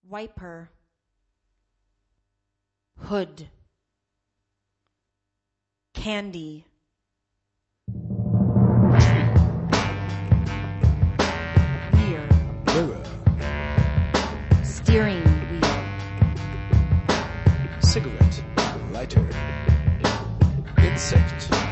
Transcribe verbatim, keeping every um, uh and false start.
wiper, hood, candy, rear, mirror, steering wheel, cigarette, lighter, insect,